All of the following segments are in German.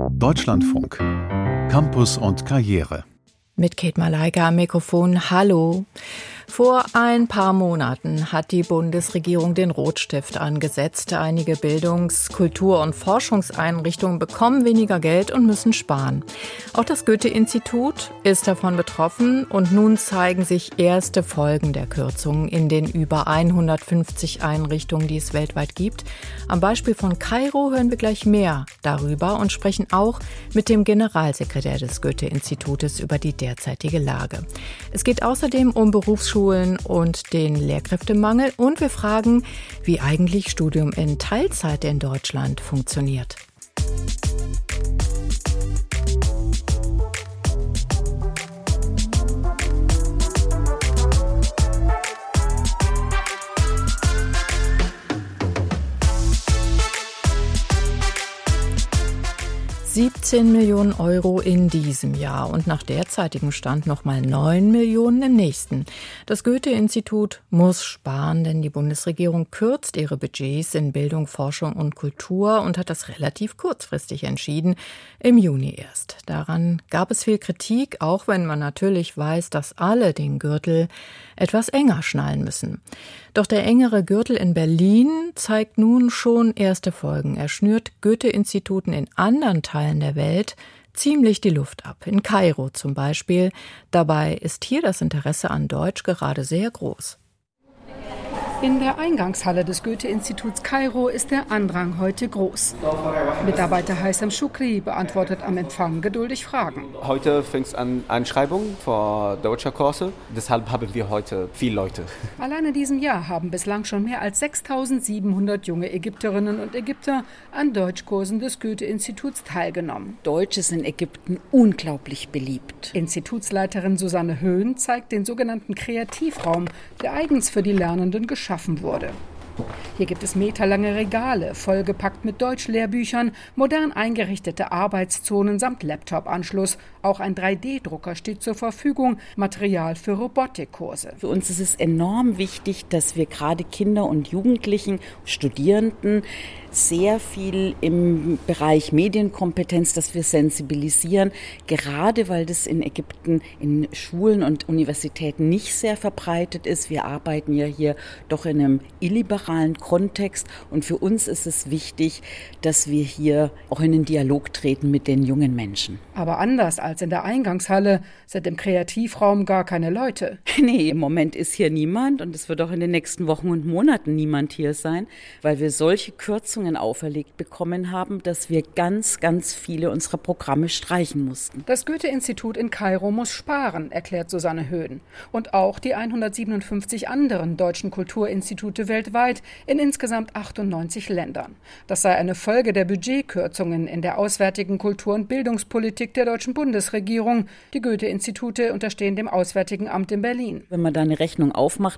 Deutschlandfunk. Campus und Karriere. Mit Kate Malaika am Mikrofon. Hallo. Vor ein paar Monaten hat die Bundesregierung den Rotstift angesetzt. Einige Bildungs-, Kultur- und Forschungseinrichtungen bekommen weniger Geld und müssen sparen. Auch das Goethe-Institut ist davon betroffen und nun zeigen sich erste Folgen der Kürzungen in den über 150 Einrichtungen, die es weltweit gibt. Am Beispiel von Kairo hören wir gleich mehr darüber und sprechen auch mit dem Generalsekretär des Goethe-Institutes über die derzeitige Lage. Es geht außerdem um Berufsschulen und den Lehrkräftemangel und wir fragen, wie eigentlich Studium in Teilzeit in Deutschland funktioniert. €17 Millionen in diesem Jahr und nach derzeitigem Stand nochmal 9 Millionen im nächsten. Das Goethe-Institut muss sparen, denn die Bundesregierung kürzt ihre Budgets in Bildung, Forschung und Kultur und hat das relativ kurzfristig entschieden, im Juni erst. Daran gab es viel Kritik, auch wenn man natürlich weiß, dass alle den Gürtel etwas enger schnallen müssen. Doch der engere Gürtel in Berlin zeigt nun schon erste Folgen. Er schnürt Goethe-Instituten in anderen Teilen der Welt ziemlich die Luft ab. In Kairo zum Beispiel. Dabei ist hier das Interesse an Deutsch gerade sehr groß. In der Eingangshalle des Goethe-Instituts Kairo ist der Andrang heute groß. Mitarbeiter Haitham Shukri beantwortet am Empfang geduldig Fragen. Heute fängt es an Einschreibung für deutsche Kurse. Deshalb haben wir heute viele Leute. Allein in diesem Jahr haben bislang schon mehr als 6.700 junge Ägypterinnen und Ägypter an Deutschkursen des Goethe-Instituts teilgenommen. Deutsch ist in Ägypten unglaublich beliebt. Institutsleiterin Susanne Höhn zeigt den sogenannten Kreativraum, der eigens für die Lernenden geschaffen wurde. Hier gibt es meterlange Regale, vollgepackt mit Deutschlehrbüchern, modern eingerichtete Arbeitszonen samt Laptop-Anschluss. Auch ein 3D-Drucker steht zur Verfügung, Material für Robotikkurse. Für uns ist es enorm wichtig, dass wir gerade Kinder und Jugendlichen, Studierenden sehr viel im Bereich Medienkompetenz, dass wir sensibilisieren, gerade weil das in Ägypten in Schulen und Universitäten nicht sehr verbreitet ist. Wir arbeiten ja hier doch in einem illiberalen Kontext und für uns ist es wichtig, dass wir hier auch in den Dialog treten mit den jungen Menschen. Aber anders als in der Eingangshalle sind im Kreativraum gar keine Leute. Nee, im Moment ist hier niemand und es wird auch in den nächsten Wochen und Monaten niemand hier sein, weil wir solche Kürzungen auferlegt bekommen haben, dass wir ganz, ganz viele unserer Programme streichen mussten. Das Goethe-Institut in Kairo muss sparen, erklärt Susanne Höhn. Und auch die 157 anderen deutschen Kulturinstitute weltweit in insgesamt 98 Ländern. Das sei eine Folge der Budgetkürzungen in der auswärtigen Kultur- und Bildungspolitik der deutschen Bundesregierung. Die Goethe-Institute unterstehen dem Auswärtigen Amt in Berlin. Wenn man da eine Rechnung aufmacht,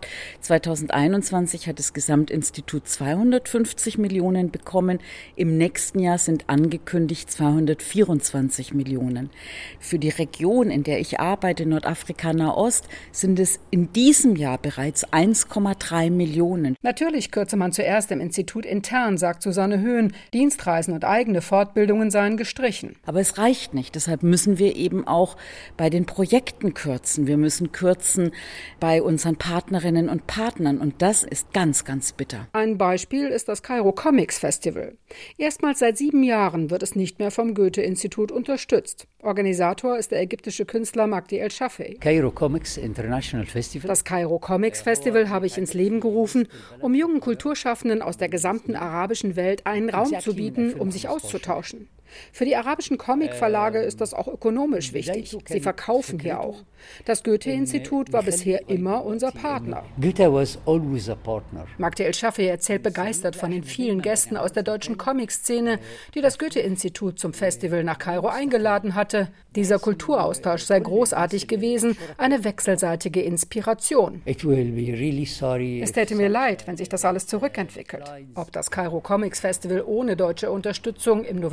2021 hat das Gesamtinstitut 250 Millionen bekommen. Im nächsten Jahr sind angekündigt 224 Millionen. Für die Region, in der ich arbeite, Nordafrika, Nahost, sind es in diesem Jahr bereits 1,3 Millionen. Natürlich kürze man zuerst im Institut intern, sagt Susanne Höhn. Dienstreisen und eigene Fortbildungen seien gestrichen. Aber es reicht nicht. Deshalb müssen wir eben auch bei den Projekten kürzen. Wir müssen kürzen bei unseren Partnerinnen und Partnern. Und das ist ganz, ganz bitter. Ein Beispiel ist das Kairo Comics Festival. Erstmals seit 7 Jahren wird es nicht mehr vom Goethe-Institut unterstützt. Organisator ist der ägyptische Künstler Magdi El-Shafei. Kairo Comics International Festival. Das Kairo Comics Festival habe ich ins Leben gerufen, um jungen Kulturschaffenden aus der gesamten arabischen Welt einen Raum zu bieten, um sich auszutauschen. Für die arabischen Comicverlage ist das auch ökonomisch wichtig. Sie verkaufen hier auch. Das Goethe-Institut war bisher immer unser Partner. Goethe was always a partner. Magdi El-Shafei erzählt begeistert von den vielen Gästen aus der deutschen Comic-Szene, die das Goethe-Institut zum Festival nach Kairo eingeladen hatte. Dieser Kulturaustausch sei großartig gewesen, eine wechselseitige Inspiration. It will be really sorry. Es täte mir leid, wenn sich das alles zurückentwickelt. Ob das Kairo Comics Festival ohne deutsche Unterstützung im November überhaupt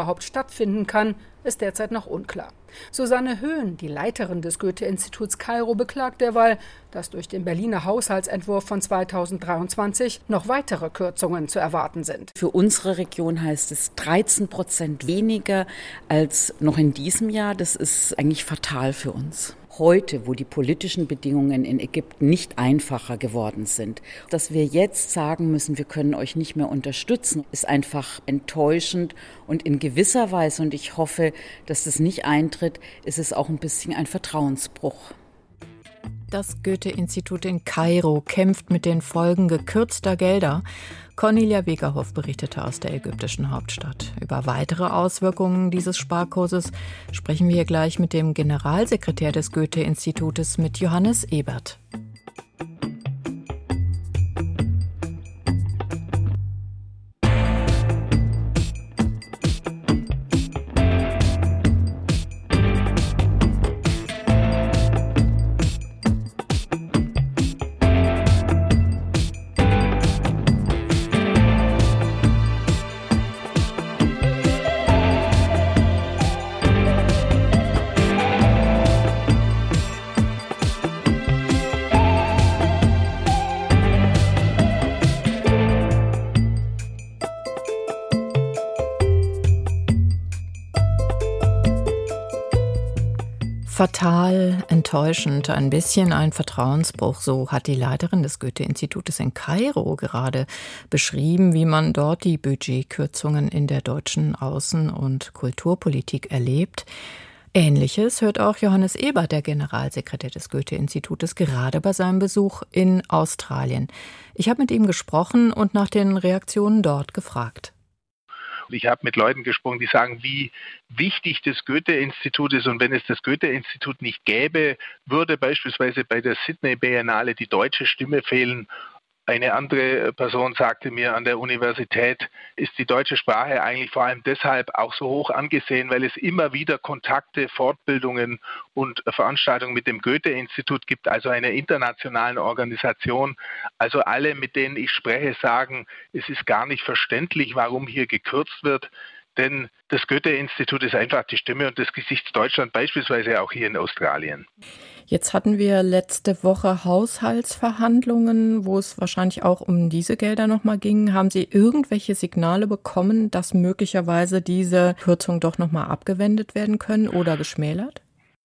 überhaupt stattfinden kann, ist derzeit noch unklar. Susanne Höhn, die Leiterin des Goethe-Instituts Kairo, beklagt derweil, dass durch den Berliner Haushaltsentwurf von 2023 noch weitere Kürzungen zu erwarten sind. Für unsere Region heißt es 13% weniger als noch in diesem Jahr. Das ist eigentlich fatal für uns. Heute, wo die politischen Bedingungen in Ägypten nicht einfacher geworden sind, dass wir jetzt sagen müssen, wir können euch nicht mehr unterstützen, ist einfach enttäuschend und in gewisser Weise, und ich hoffe, dass das nicht eintritt, ist es auch ein bisschen ein Vertrauensbruch. Das Goethe-Institut in Kairo kämpft mit den Folgen gekürzter Gelder. Cornelia Wegerhoff berichtete aus der ägyptischen Hauptstadt. Über weitere Auswirkungen dieses Sparkurses sprechen wir gleich mit dem Generalsekretär des Goethe-Institutes, mit Johannes Ebert. Fatal, enttäuschend, ein bisschen ein Vertrauensbruch, so hat die Leiterin des Goethe-Institutes in Kairo gerade beschrieben, wie man dort die Budgetkürzungen in der deutschen Außen- und Kulturpolitik erlebt. Ähnliches hört auch Johannes Ebert, der Generalsekretär des Goethe-Institutes, gerade bei seinem Besuch in Australien. Ich habe mit ihm gesprochen und nach den Reaktionen dort gefragt. Ich habe mit Leuten gesprochen, die sagen, wie wichtig das Goethe-Institut ist, und wenn es das Goethe-Institut nicht gäbe, würde beispielsweise bei der Sydney Biennale die deutsche Stimme fehlen. Eine andere Person sagte mir, an der Universität ist die deutsche Sprache eigentlich vor allem deshalb auch so hoch angesehen, weil es immer wieder Kontakte, Fortbildungen und Veranstaltungen mit dem Goethe-Institut gibt, also einer internationalen Organisation. Also alle, mit denen ich spreche, sagen, es ist gar nicht verständlich, warum hier gekürzt wird. Denn das Goethe-Institut ist einfach die Stimme und das Gesicht Deutschland, beispielsweise auch hier in Australien. Jetzt hatten wir letzte Woche Haushaltsverhandlungen, wo es wahrscheinlich auch um diese Gelder nochmal ging. Haben Sie irgendwelche Signale bekommen, dass möglicherweise diese Kürzungen doch nochmal abgewendet werden können oder geschmälert?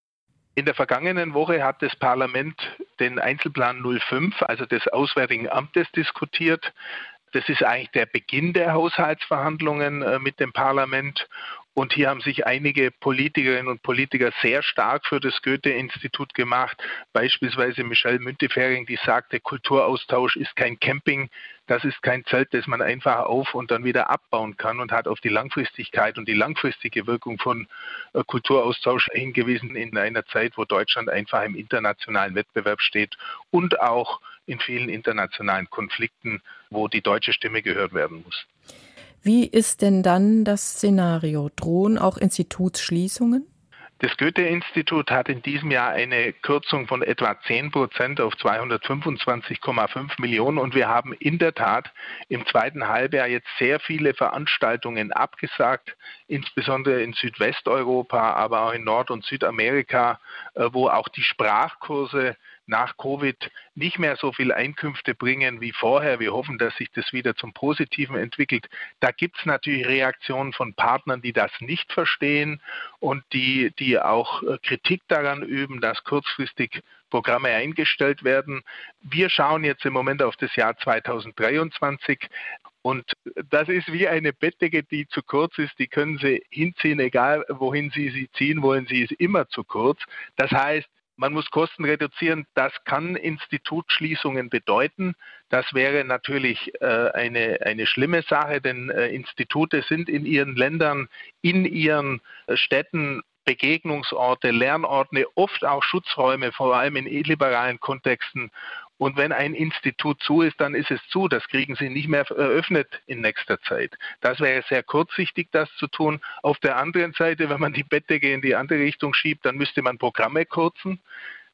In der vergangenen Woche hat das Parlament den Einzelplan 05, also des Auswärtigen Amtes, diskutiert. Das ist eigentlich der Beginn der Haushaltsverhandlungen mit dem Parlament. Und hier haben sich einige Politikerinnen und Politiker sehr stark für das Goethe-Institut gemacht. Beispielsweise Michelle Müntefering, die sagte, Kulturaustausch ist kein Camping, das ist kein Zelt, das man einfach auf und dann wieder abbauen kann, und hat auf die Langfristigkeit und die langfristige Wirkung von Kulturaustausch hingewiesen in einer Zeit, wo Deutschland einfach im internationalen Wettbewerb steht und auch in vielen internationalen Konflikten, wo die deutsche Stimme gehört werden muss. Wie ist denn dann das Szenario? Drohen auch Institutsschließungen? Das Goethe-Institut hat in diesem Jahr eine Kürzung von etwa 10% auf 225,5 Millionen, und wir haben in der Tat im zweiten Halbjahr jetzt sehr viele Veranstaltungen abgesagt, insbesondere in Südwesteuropa, aber auch in Nord- und Südamerika, wo auch die Sprachkurse nach Covid nicht mehr so viel Einkünfte bringen wie vorher. Wir hoffen, dass sich das wieder zum Positiven entwickelt. Da gibt es natürlich Reaktionen von Partnern, die das nicht verstehen und die auch Kritik daran üben, dass kurzfristig Programme eingestellt werden. Wir schauen jetzt im Moment auf das Jahr 2023. Und das ist wie eine Bettdecke, die zu kurz ist. Die können Sie hinziehen, egal wohin Sie sie ziehen wollen. Sie ist immer zu kurz. Das heißt, man muss Kosten reduzieren. Das kann Institutsschließungen bedeuten. Das wäre natürlich eine schlimme Sache, denn Institute sind in ihren Ländern, in ihren Städten Begegnungsorte, Lernorte, oft auch Schutzräume, vor allem in illiberalen Kontexten. Und wenn ein Institut zu ist, dann ist es zu. Das kriegen Sie nicht mehr eröffnet in nächster Zeit. Das wäre sehr kurzsichtig, das zu tun. Auf der anderen Seite, wenn man die Bettdecke in die andere Richtung schiebt, dann müsste man Programme kürzen.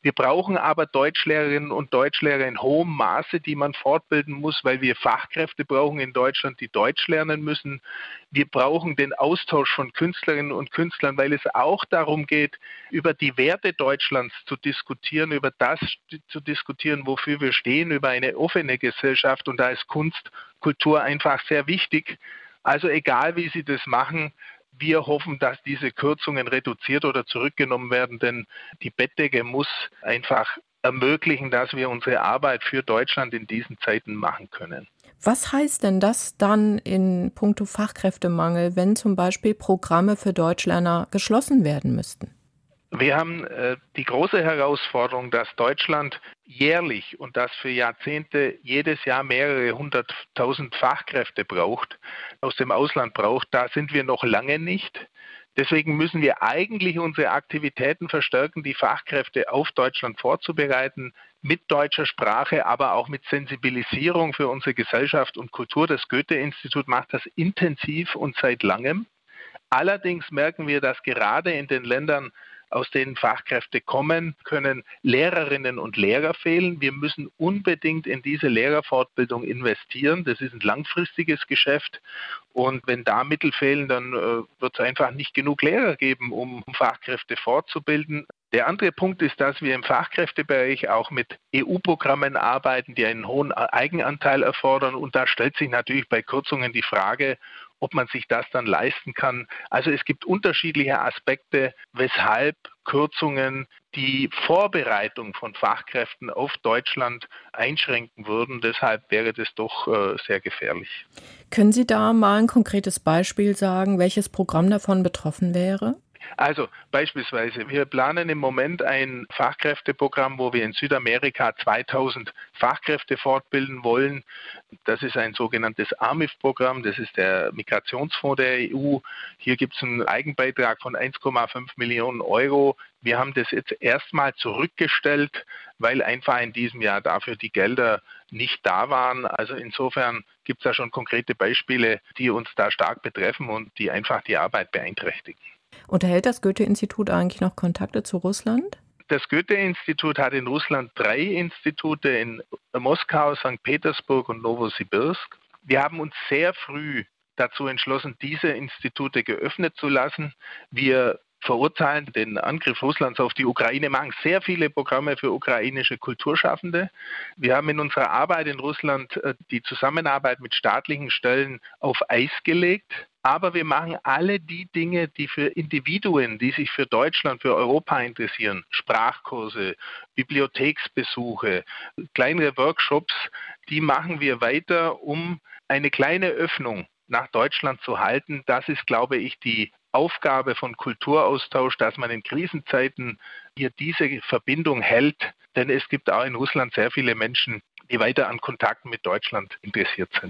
Wir brauchen aber Deutschlehrerinnen und Deutschlehrer in hohem Maße, die man fortbilden muss, weil wir Fachkräfte brauchen in Deutschland, die Deutsch lernen müssen. Wir brauchen den Austausch von Künstlerinnen und Künstlern, weil es auch darum geht, über die Werte Deutschlands zu diskutieren, über das zu diskutieren, wofür wir stehen, über eine offene Gesellschaft. Und da ist Kunst, Kultur einfach sehr wichtig. Also egal, wie Sie das machen, wir hoffen, dass diese Kürzungen reduziert oder zurückgenommen werden, denn die Bettdecke muss einfach ermöglichen, dass wir unsere Arbeit für Deutschland in diesen Zeiten machen können. Was heißt denn das dann in puncto Fachkräftemangel, wenn zum Beispiel Programme für Deutschlerner geschlossen werden müssten? Wir haben die große Herausforderung, dass Deutschland jährlich und das für Jahrzehnte jedes Jahr mehrere 100.000 Fachkräfte braucht, aus dem Ausland braucht. Da sind wir noch lange nicht. Deswegen müssen wir eigentlich unsere Aktivitäten verstärken, die Fachkräfte auf Deutschland vorzubereiten, mit deutscher Sprache, aber auch mit Sensibilisierung für unsere Gesellschaft und Kultur. Das Goethe-Institut macht das intensiv und seit langem. Allerdings merken wir, dass gerade in den Ländern, aus denen Fachkräfte kommen, können Lehrerinnen und Lehrer fehlen. Wir müssen unbedingt in diese Lehrerfortbildung investieren. Das ist ein langfristiges Geschäft. Und wenn da Mittel fehlen, dann wird es einfach nicht genug Lehrer geben, um Fachkräfte fortzubilden. Der andere Punkt ist, dass wir im Fachkräftebereich auch mit EU-Programmen arbeiten, die einen hohen Eigenanteil erfordern. Und da stellt sich natürlich bei Kürzungen die Frage, ob man sich das dann leisten kann. Also es gibt unterschiedliche Aspekte, weshalb Kürzungen die Vorbereitung von Fachkräften auf Deutschland einschränken würden. Deshalb wäre das doch sehr gefährlich. Können Sie da mal ein konkretes Beispiel sagen, welches Programm davon betroffen wäre? Also beispielsweise, wir planen im Moment ein Fachkräfteprogramm, wo wir in Südamerika 2000 Fachkräfte fortbilden wollen. Das ist ein sogenanntes AMIF-Programm, das ist der Migrationsfonds der EU. Hier gibt es einen Eigenbeitrag von 1,5 Millionen Euro. Wir haben das jetzt erstmal zurückgestellt, weil einfach in diesem Jahr dafür die Gelder nicht da waren. Also insofern gibt es da schon konkrete Beispiele, die uns da stark betreffen und die einfach die Arbeit beeinträchtigen. Unterhält das Goethe-Institut eigentlich noch Kontakte zu Russland? Das Goethe-Institut hat in Russland 3 Institute in Moskau, St. Petersburg und Novosibirsk. Wir haben uns sehr früh dazu entschlossen, diese Institute geöffnet zu lassen. Wir verurteilen den Angriff Russlands auf die Ukraine, machen sehr viele Programme für ukrainische Kulturschaffende. Wir haben in unserer Arbeit in Russland die Zusammenarbeit mit staatlichen Stellen auf Eis gelegt. Aber wir machen alle die Dinge, die für Individuen, die sich für Deutschland, für Europa interessieren, Sprachkurse, Bibliotheksbesuche, kleinere Workshops, die machen wir weiter, um eine kleine Öffnung nach Deutschland zu halten. Das ist, glaube ich, die Aufgabe von Kulturaustausch, dass man in Krisenzeiten hier diese Verbindung hält. Denn es gibt auch in Russland sehr viele Menschen, die weiter an Kontakten mit Deutschland interessiert sind.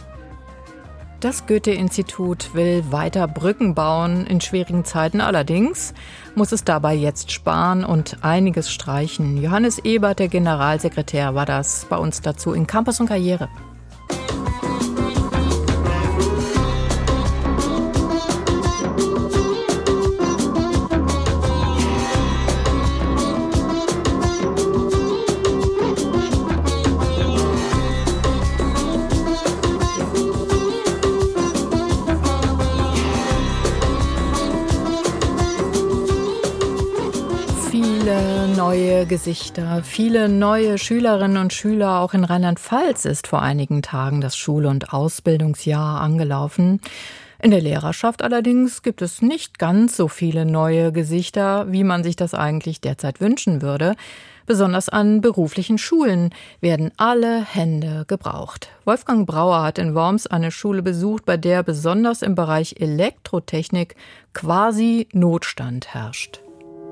Das Goethe-Institut will weiter Brücken bauen in schwierigen Zeiten. Allerdings muss es dabei jetzt sparen und einiges streichen. Johannes Ebert, der Generalsekretär, war das bei uns dazu in Campus und Karriere. Neue Gesichter, viele neue Schülerinnen und Schüler. Auch in Rheinland-Pfalz ist vor einigen Tagen das Schul- und Ausbildungsjahr angelaufen. In der Lehrerschaft allerdings gibt es nicht ganz so viele neue Gesichter, wie man sich das eigentlich derzeit wünschen würde. Besonders an beruflichen Schulen werden alle Hände gebraucht. Wolfgang Brauer hat in Worms eine Schule besucht, bei der besonders im Bereich Elektrotechnik quasi Notstand herrscht.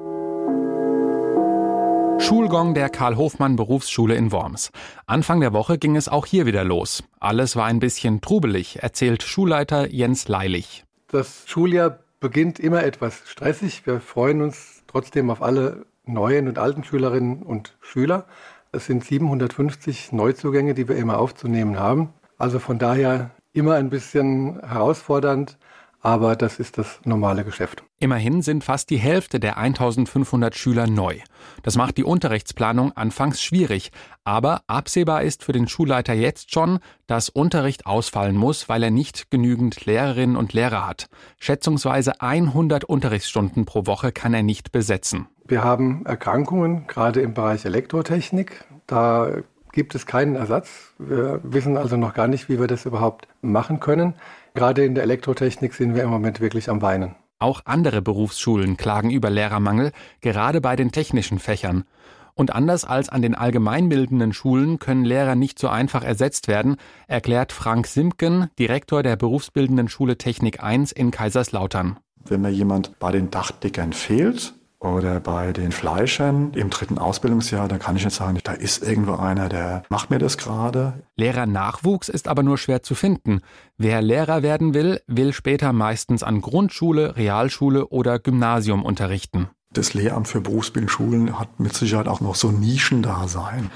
Schulgong der Karl-Hofmann-Berufsschule in Worms. Anfang der Woche ging es auch hier wieder los. Alles war ein bisschen trubelig, erzählt Schulleiter Jens Leilich. Das Schuljahr beginnt immer etwas stressig. Wir freuen uns trotzdem auf alle neuen und alten Schülerinnen und Schüler. Es sind 750 Neuzugänge, die wir immer aufzunehmen haben. Also von daher immer ein bisschen herausfordernd. aber das ist das normale Geschäft. Immerhin sind fast die Hälfte der 1500 Schüler neu. Das macht die Unterrichtsplanung anfangs schwierig. Aber absehbar ist für den Schulleiter jetzt schon, dass Unterricht ausfallen muss, weil er nicht genügend Lehrerinnen und Lehrer hat. Schätzungsweise 100 Unterrichtsstunden pro Woche kann er nicht besetzen. Wir haben Erkrankungen, gerade im Bereich Elektrotechnik. Da gibt es keinen Ersatz. Wir wissen also noch gar nicht, wie wir das überhaupt machen können. Gerade in der Elektrotechnik sind wir im Moment wirklich am Weinen. Auch andere Berufsschulen klagen über Lehrermangel, gerade bei den technischen Fächern. Und anders als an den allgemeinbildenden Schulen können Lehrer nicht so einfach ersetzt werden, erklärt Frank Simpken, Direktor der berufsbildenden Schule Technik 1 in Kaiserslautern. Wenn mir jemand bei den Dachdeckern fehlt oder bei den Fleischern im 3. Ausbildungsjahr, dann kann ich nicht sagen, da ist irgendwo einer, der macht mir das gerade. Lehrernachwuchs ist aber nur schwer zu finden. Wer Lehrer werden will, will später meistens an Grundschule, Realschule oder Gymnasium unterrichten. Das Lehramt für berufsbildende Schulen hat mit Sicherheit auch noch so Nischendasein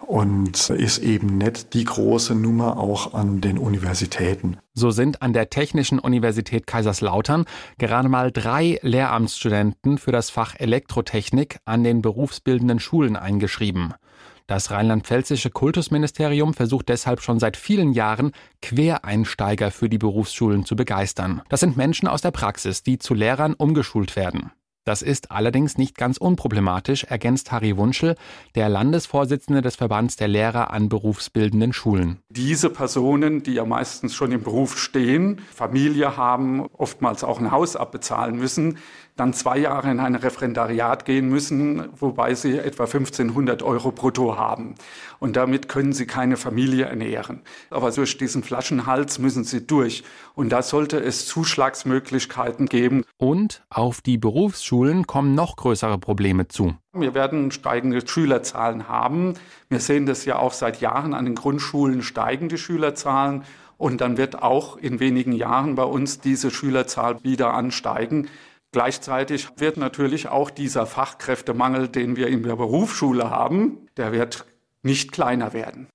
und ist eben nicht die große Nummer auch an den Universitäten. So sind an der Technischen Universität Kaiserslautern gerade mal 3 Lehramtsstudenten für das Fach Elektrotechnik an den berufsbildenden Schulen eingeschrieben. Das rheinland-pfälzische Kultusministerium versucht deshalb schon seit vielen Jahren, Quereinsteiger für die Berufsschulen zu begeistern. Das sind Menschen aus der Praxis, die zu Lehrern umgeschult werden. Das ist allerdings nicht ganz unproblematisch, ergänzt Harry Wunschel, der Landesvorsitzende des Verbands der Lehrer an berufsbildenden Schulen. Diese Personen, die ja meistens schon im Beruf stehen, Familie haben, oftmals auch ein Haus abbezahlen müssen, dann 2 Jahre in ein Referendariat gehen müssen, wobei sie etwa 1.500 € brutto haben. Und damit können sie keine Familie ernähren. Aber durch diesen Flaschenhals müssen sie durch. Und da sollte es Zuschlagsmöglichkeiten geben. Und auf die Berufsschulen kommen noch größere Probleme zu. Wir werden steigende Schülerzahlen haben. Wir sehen das ja auch seit Jahren an den Grundschulen steigen die Schülerzahlen. Und dann wird auch in wenigen Jahren bei uns diese Schülerzahl wieder ansteigen. Gleichzeitig wird natürlich auch dieser Fachkräftemangel, den wir in der Berufsschule haben, der wird nicht kleiner werden.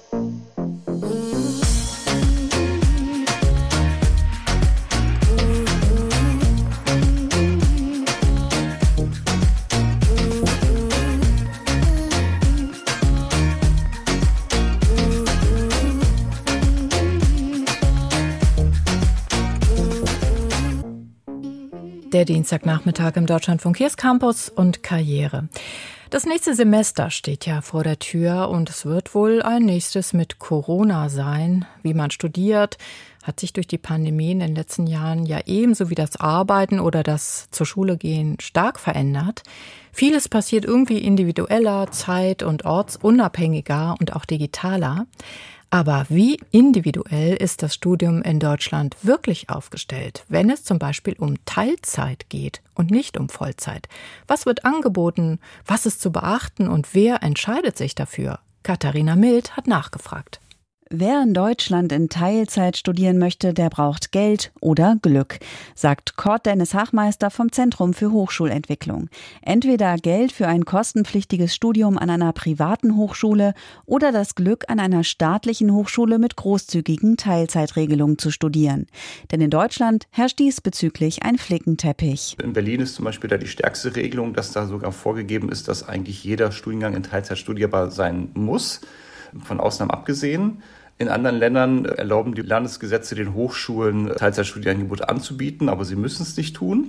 Der Dienstagnachmittag im Deutschlandfunk. Hier ist Campus und Karriere. Das nächste Semester steht ja vor der Tür und es wird wohl ein nächstes mit Corona sein. Wie man studiert, hat sich durch die Pandemie in den letzten Jahren ja ebenso wie das Arbeiten oder das zur Schule gehen stark verändert. Vieles passiert irgendwie individueller, zeit- und ortsunabhängiger und auch digitaler. Aber wie individuell ist das Studium in Deutschland wirklich aufgestellt, wenn es zum Beispiel um Teilzeit geht und nicht um Vollzeit? Was wird angeboten? Was ist zu beachten und wer entscheidet sich dafür? Katharina Mild hat nachgefragt. Wer in Deutschland in Teilzeit studieren möchte, der braucht Geld oder Glück, sagt Kurt Dennis Hachmeister vom Zentrum für Hochschulentwicklung. Entweder Geld für ein kostenpflichtiges Studium an einer privaten Hochschule oder das Glück, an einer staatlichen Hochschule mit großzügigen Teilzeitregelungen zu studieren. Denn in Deutschland herrscht diesbezüglich ein Flickenteppich. In Berlin ist zum Beispiel da die stärkste Regelung, dass da sogar vorgegeben ist, dass eigentlich jeder Studiengang in Teilzeit studierbar sein muss, von Ausnahmen abgesehen. In anderen Ländern erlauben die Landesgesetze den Hochschulen, Teilzeitstudienangebote anzubieten, aber sie müssen es nicht tun.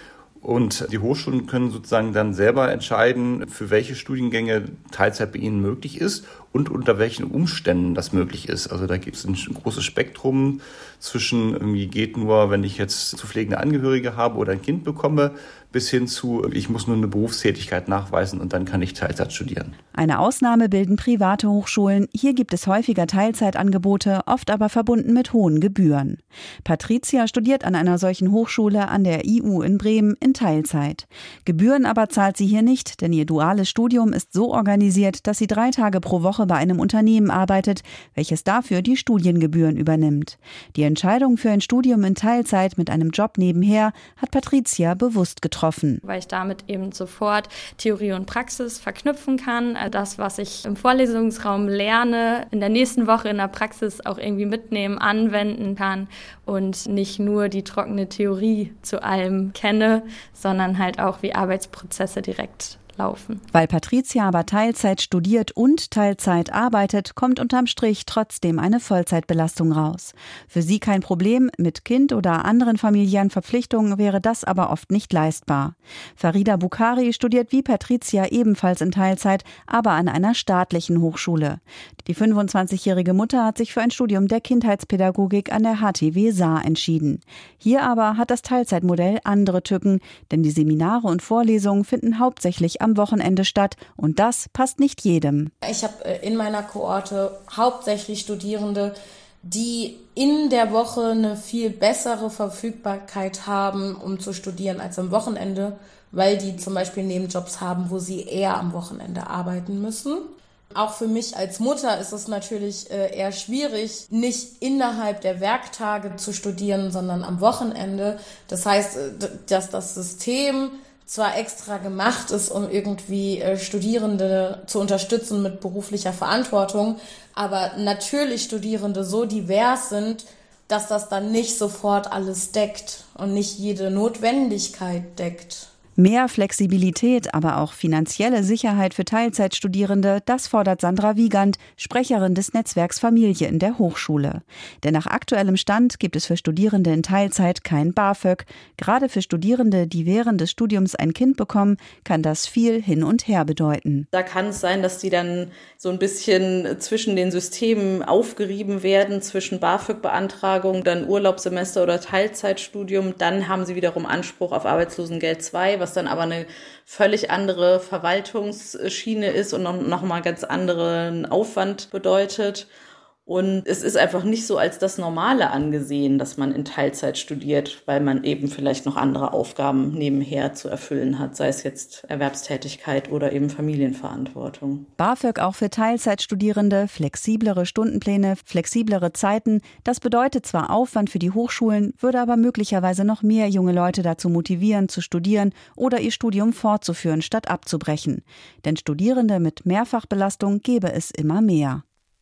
Und die Hochschulen können sozusagen dann selber entscheiden, für welche Studiengänge Teilzeit bei ihnen möglich ist und unter welchen Umständen das möglich ist. Also da gibt es ein großes Spektrum zwischen irgendwie geht nur, wenn ich jetzt zu pflegende Angehörige habe oder ein Kind bekomme, bis hin zu, ich muss nur eine Berufstätigkeit nachweisen und dann kann ich Teilzeit studieren. Eine Ausnahme bilden private Hochschulen. Hier gibt es häufiger Teilzeitangebote, oft aber verbunden mit hohen Gebühren. Patricia studiert an einer solchen Hochschule an der IU in Bremen in Teilzeit. Gebühren aber zahlt sie hier nicht, denn ihr duales Studium ist so organisiert, dass sie 3 Tage pro Woche bei einem Unternehmen arbeitet, welches dafür die Studiengebühren übernimmt. Die Entscheidung für ein Studium in Teilzeit mit einem Job nebenher hat Patricia bewusst getroffen. Weil ich damit eben sofort Theorie und Praxis verknüpfen kann. Das, was ich im Vorlesungsraum lerne, in der nächsten Woche in der Praxis auch irgendwie mitnehmen, anwenden kann und nicht nur die trockene Theorie zu allem kenne, sondern halt auch, wie Arbeitsprozesse direkt laufen. Weil Patricia aber Teilzeit studiert und Teilzeit arbeitet, kommt unterm Strich trotzdem eine Vollzeitbelastung raus. Für sie kein Problem, mit Kind oder anderen familiären Verpflichtungen wäre das aber oft nicht leistbar. Farida Bukhari studiert wie Patricia ebenfalls in Teilzeit, aber an einer staatlichen Hochschule. Die 25-jährige Mutter hat sich für ein Studium der Kindheitspädagogik an der HTW Saar entschieden. Hier aber hat das Teilzeitmodell andere Tücken, denn die Seminare und Vorlesungen finden hauptsächlich am Wochenende statt und das passt nicht jedem. Ich habe in meiner Kohorte hauptsächlich Studierende, die in der Woche eine viel bessere Verfügbarkeit haben, um zu studieren als am Wochenende, weil die zum Beispiel Nebenjobs haben, wo sie eher am Wochenende arbeiten müssen. Auch für mich als Mutter ist es natürlich eher schwierig, nicht innerhalb der Werktage zu studieren, sondern am Wochenende. Das heißt, dass das System zwar extra gemacht ist, um irgendwie Studierende zu unterstützen mit beruflicher Verantwortung, aber natürlich Studierende so divers sind, dass das dann nicht sofort alles deckt und nicht jede Notwendigkeit deckt. Mehr Flexibilität, aber auch finanzielle Sicherheit für Teilzeitstudierende, das fordert Sandra Wiegand, Sprecherin des Netzwerks Familie in der Hochschule. Denn nach aktuellem Stand gibt es für Studierende in Teilzeit kein BAföG. Gerade für Studierende, die während des Studiums ein Kind bekommen, kann das viel hin und her bedeuten. Da kann es sein, dass die dann so ein bisschen zwischen den Systemen aufgerieben werden, zwischen BAföG-Beantragung, dann Urlaubssemester oder Teilzeitstudium. Dann haben sie wiederum Anspruch auf Arbeitslosengeld 2, was dann aber eine völlig andere Verwaltungsschiene ist und noch mal ganz anderen Aufwand bedeutet. Und es ist einfach nicht so als das Normale angesehen, dass man in Teilzeit studiert, weil man eben vielleicht noch andere Aufgaben nebenher zu erfüllen hat, sei es jetzt Erwerbstätigkeit oder eben Familienverantwortung. BAföG auch für Teilzeitstudierende, flexiblere Stundenpläne, flexiblere Zeiten. Das bedeutet zwar Aufwand für die Hochschulen, würde aber möglicherweise noch mehr junge Leute dazu motivieren, zu studieren oder ihr Studium fortzuführen, statt abzubrechen. Denn Studierende mit Mehrfachbelastung gäbe es immer mehr.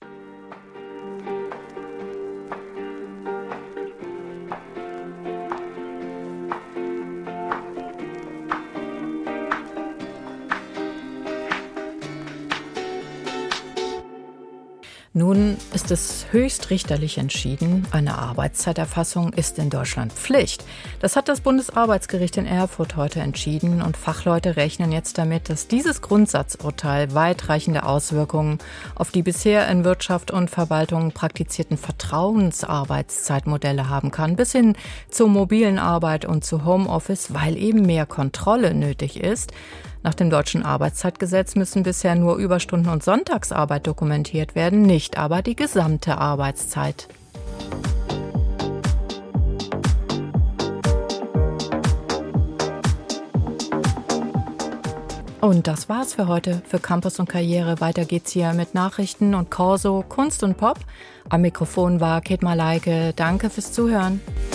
Nun ist es höchstrichterlich entschieden, eine Arbeitszeiterfassung ist in Deutschland Pflicht. Das hat das Bundesarbeitsgericht in Erfurt heute entschieden und Fachleute rechnen jetzt damit, dass dieses Grundsatzurteil weitreichende Auswirkungen auf die bisher in Wirtschaft und Verwaltung praktizierten Vertrauensarbeitszeitmodelle haben kann, bis hin zur mobilen Arbeit und zu Homeoffice, weil eben mehr Kontrolle nötig ist. Nach dem deutschen Arbeitszeitgesetz müssen bisher nur Überstunden und Sonntagsarbeit dokumentiert werden, nicht aber die gesamte Arbeitszeit. Und das war's für heute für Campus und Karriere. Weiter geht's hier mit Nachrichten und Corso, Kunst und Pop. Am Mikrofon war Kate Malayke. Danke fürs Zuhören.